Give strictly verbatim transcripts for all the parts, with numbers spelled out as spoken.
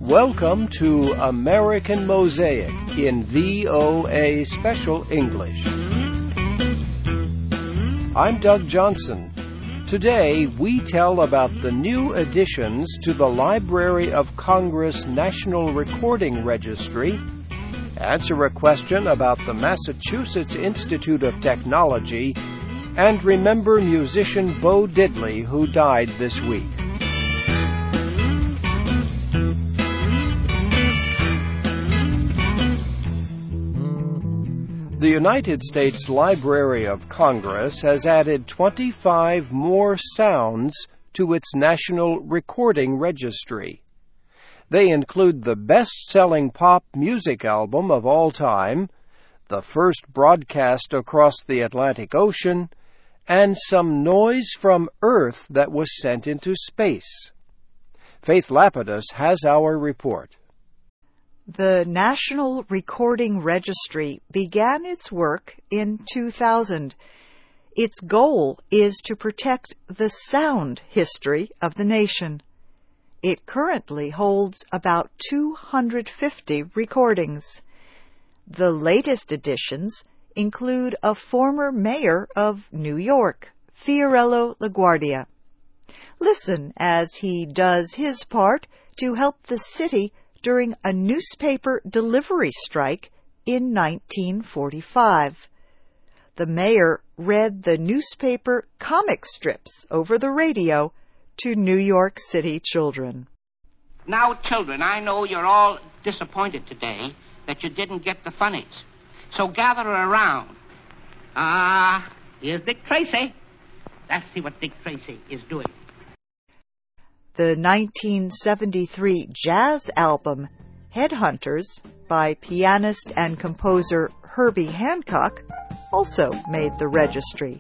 Welcome to American Mosaic in V O A Special English. I'm Doug Johnson. Today we tell about the new additions to the Library of Congress National Recording Registry, answer a question about the Massachusetts Institute of Technology, and remember musician Bo Diddley, who died this week. The United States Library of Congress has added twenty-five more sounds to its National Recording Registry. They include the best-selling pop music album of all time, the first broadcast across the Atlantic Ocean, and some noise from Earth that was sent into space. Faith Lapidus has our report. The National Recording Registry began its work in two thousand. Its goal is to protect the sound history of the nation. It currently holds about two hundred fifty recordings. The latest additions include a former mayor of New York, Fiorello LaGuardia. Listen as he does his part to help the city during a newspaper delivery strike in nineteen forty-five. The mayor read the newspaper comic strips over the radio to New York City children. Now, children, I know you're all disappointed today that you didn't get the funnies. So gather around. Ah, here's Dick Tracy. Let's see what Dick Tracy is doing. The nineteen seventy-three jazz album, Headhunters, by pianist and composer Herbie Hancock, also made the registry.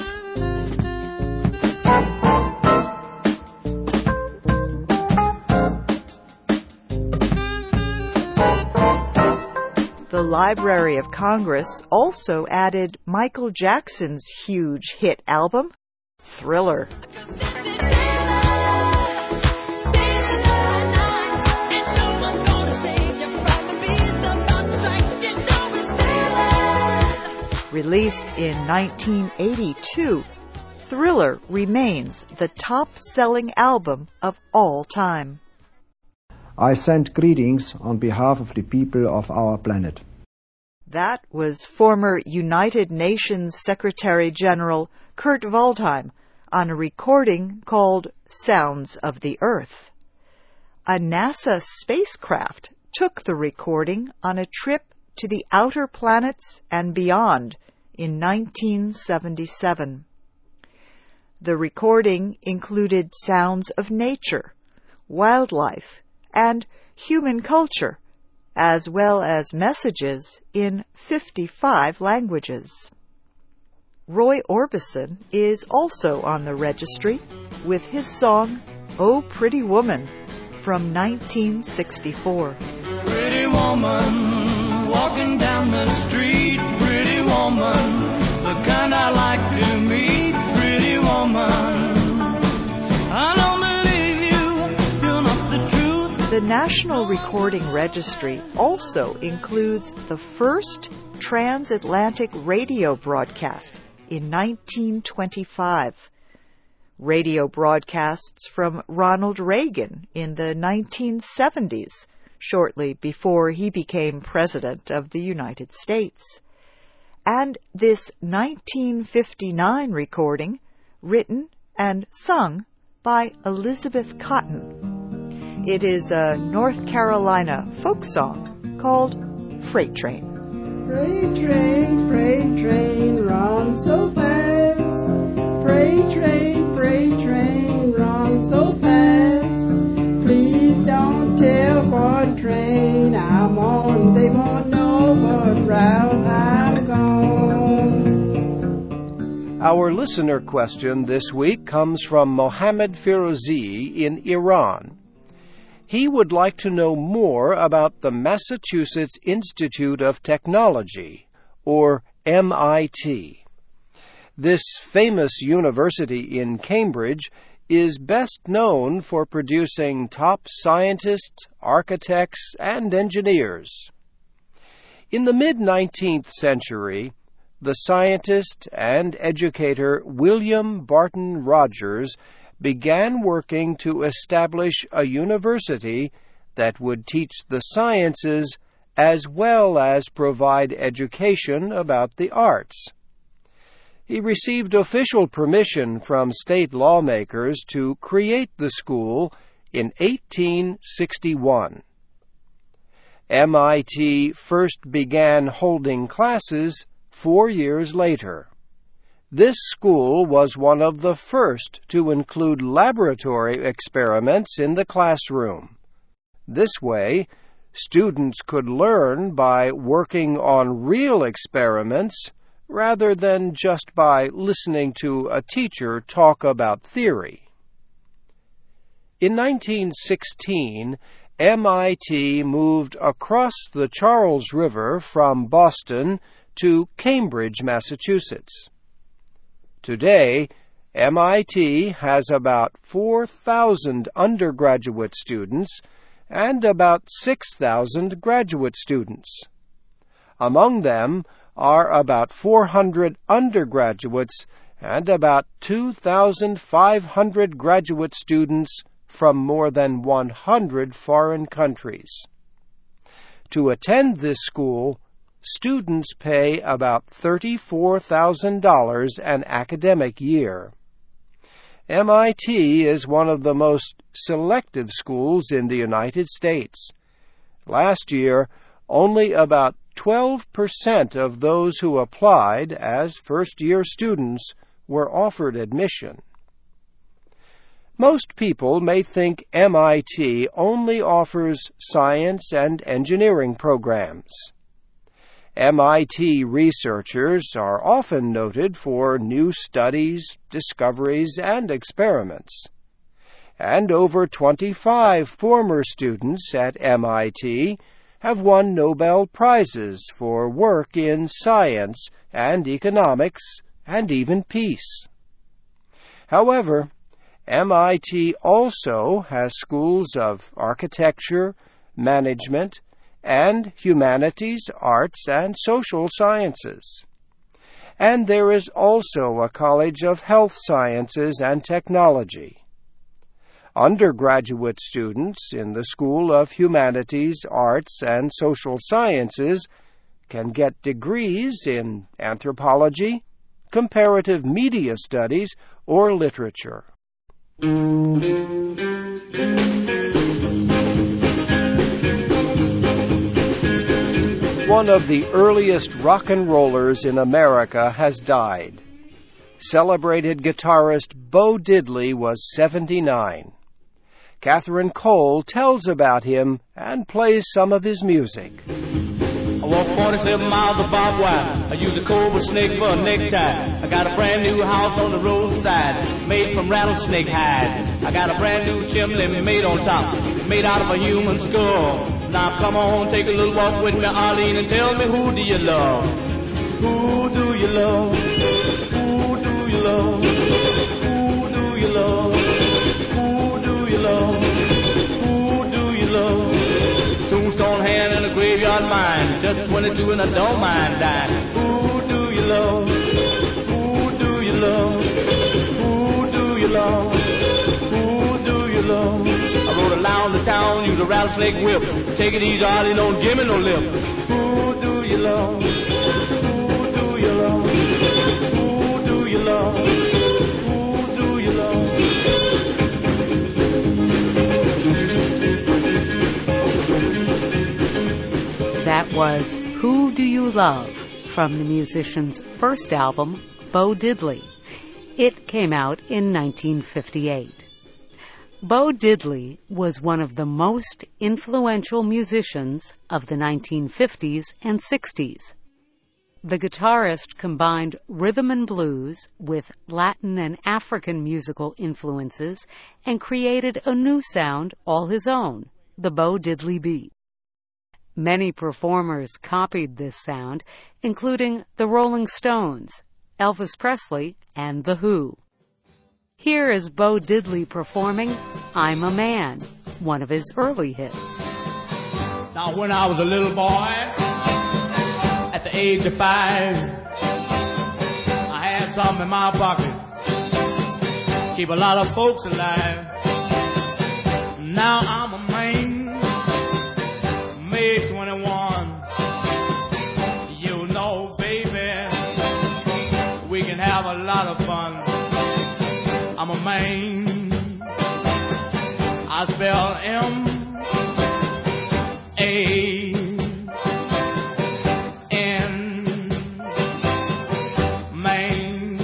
The Library of Congress also added Michael Jackson's huge hit album, Thriller. Released in nineteen eighty-two, Thriller remains the top-selling album of all time. I send greetings on behalf of the people of our planet. That was former United Nations Secretary General Kurt Waldheim on a recording called Sounds of the Earth. A NASA spacecraft took the recording on a trip to the outer planets and beyond in nineteen seventy-seven. The recording included sounds of nature, wildlife, and human culture, as well as messages in fifty-five languages. Roy Orbison is also on the registry with his song, Oh Pretty Woman, from nineteen sixty-four. Pretty woman, walking down the street, pretty woman, the kind I like to meet, pretty woman. I don't believe you, you're not the truth. The National Recording Registry also includes the first transatlantic radio broadcast in nineteen twenty-five. Radio broadcasts from Ronald Reagan in the nineteen seventies, shortly before he became President of the United States. And this nineteen fifty-nine recording, written and sung by Elizabeth Cotten. It is a North Carolina folk song called Freight Train. Freight train, freight train, run so fast. Freight train, freight train, run so fast. Please don't tell what train I'm on. They won't know what route I'm gone. Our listener question this week comes from Mohammad Firouzi in Iran. He would like to know more about the Massachusetts Institute of Technology, or M I T. This famous university in Cambridge is best known for producing top scientists, architects, and engineers. In the mid-nineteenth century, the scientist and educator William Barton Rogers began working to establish a university that would teach the sciences as well as provide education about the arts. He received official permission from state lawmakers to create the school in eighteen sixty-one. M I T first began holding classes four years later. This school was one of the first to include laboratory experiments in the classroom. This way, students could learn by working on real experiments rather than just by listening to a teacher talk about theory. In nineteen sixteen, M I T moved across the Charles River from Boston to Cambridge, Massachusetts. Today, M I T has about four thousand undergraduate students and about six thousand graduate students. Among them are about four hundred undergraduates and about two thousand five hundred graduate students from more than one hundred foreign countries. To attend this school, students pay about thirty-four thousand dollars an academic year. M I T is one of the most selective schools in the United States. Last year, only about twelve percent of those who applied as first-year students were offered admission. Most people may think M I T only offers science and engineering programs. M I T researchers are often noted for new studies, discoveries, and experiments. And over twenty-five former students at M I T have won Nobel Prizes for work in science and economics and even peace. However, M I T also has schools of architecture, management, and humanities, arts, and social sciences. And there is also a College of Health Sciences and Technology. Undergraduate students in the School of Humanities, Arts, and Social Sciences can get degrees in anthropology, comparative media studies, or literature. One of the earliest rock and rollers in America has died. Celebrated guitarist Bo Diddley was seventy-nine. Catherine Cole tells about him and plays some of his music. I walk forty-seven miles of barbed wire. I use a cobra snake for a necktie. I got a brand new house on the roadside, made from rattlesnake hide. I got a brand new chimney made on top, made out of a human skull. Now come on, take a little walk with me, Arlene, and tell me, who do you love? Who do you love? Who do you love? Who do you love? Who do you love? Who do you love? Tombstone hand and a graveyard mine, just twenty-two and I don't mind dying. Who do you love? Who do you love? Who do you love? Who do you love? I rode around the town, use a rattlesnake whip. Take it easy, Arlie, don't give me no lip. Who do you love? Who do you love? Who do you love? Who do you love? That was Who Do You Love from the musician's first album, Bo Diddley. It came out in nineteen fifty-eight. Bo Diddley was one of the most influential musicians of the nineteen fifties and sixties. The guitarist combined rhythm and blues with Latin and African musical influences and created a new sound all his own, the Bo Diddley beat. Many performers copied this sound, including the Rolling Stones, Elvis Presley, and The Who. Here is Bo Diddley performing I'm a Man, one of his early hits. Now when I was a little boy, at the age of five, I had something in my pocket, keep a lot of folks alive. Now I'm a man, May twenty-one. You know, baby, we can have a lot of fun. I'm a man, I spell M A N, man.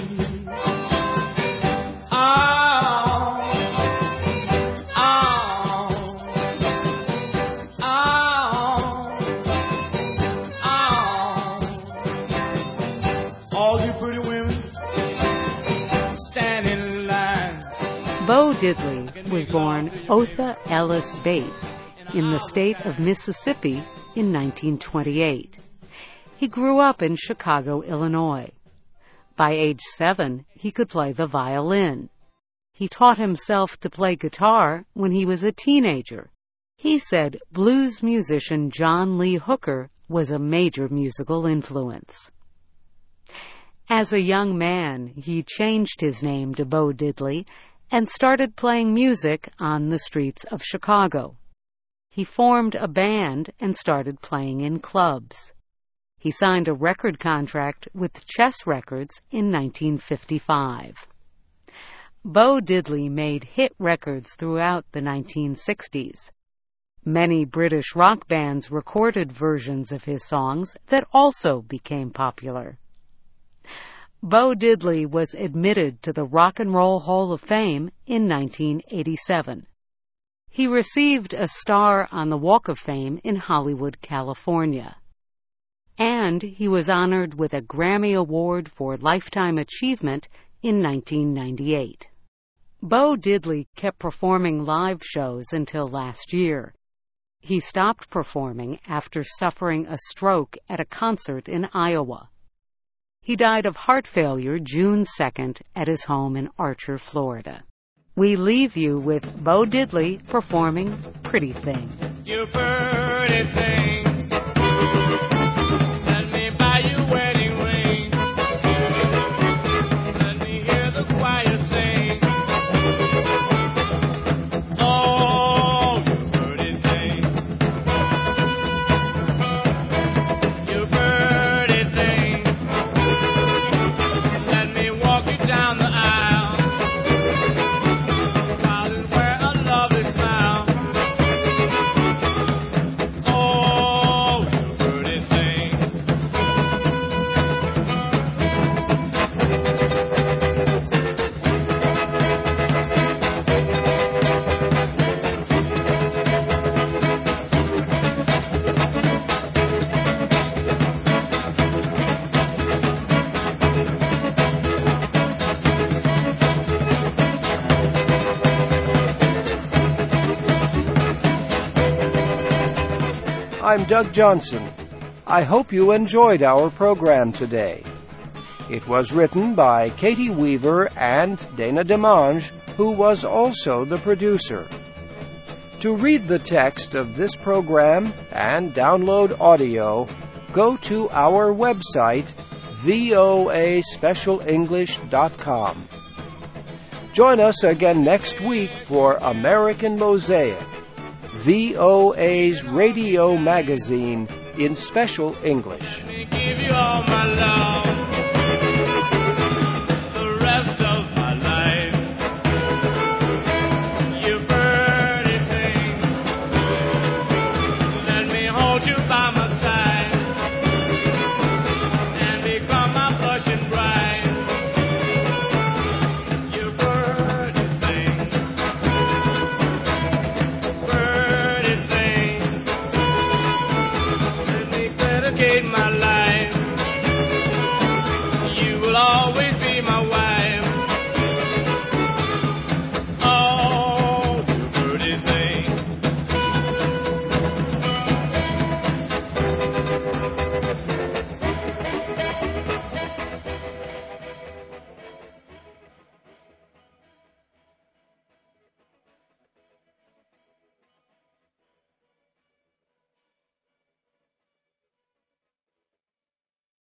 Oh, oh, oh, oh. All you pretty women standing in line. Bo Diddley was born Otha Ellis Bates in the state of Mississippi in nineteen twenty-eight. He grew up in Chicago, Illinois. By age seven, he could play the violin. He taught himself to play guitar when he was a teenager. He said blues musician John Lee Hooker was a major musical influence. As a young man, he changed his name to Bo Diddley and started playing music on the streets of Chicago. He formed a band and started playing in clubs. He signed a record contract with Chess Records in nineteen fifty-five. Bo Diddley made hit records throughout the nineteen sixties. Many British rock bands recorded versions of his songs that also became popular. Bo Diddley was admitted to the Rock and Roll Hall of Fame in nineteen eighty-seven. He received a star on the Walk of Fame in Hollywood, California. And he was honored with a Grammy Award for Lifetime Achievement in nineteen ninety-eight. Bo Diddley kept performing live shows until last year. He stopped performing after suffering a stroke at a concert in Iowa. He died of heart failure June second at his home in Archer, Florida. We leave you with Bo Diddley performing Pretty Thing. You pretty thing, let me buy you a wedding ring. Let me hear the choir sing. Oh, you pretty thing, you pretty thing, let me walk you down the aisle. I'm Doug Johnson. I hope you enjoyed our program today. It was written by Katie Weaver and Dana DeMange, who was also the producer. To read the text of this program and download audio, go to our website, v o a special english dot com. Join us again next week for American Mosaic, V O A's radio magazine in special English. Let me give you all my love, the rest of my life. You pretty thing, let me hold you by my side and become my blushing bride. You pretty thing, pretty thing, let me dedicate my life. You will always be my wife.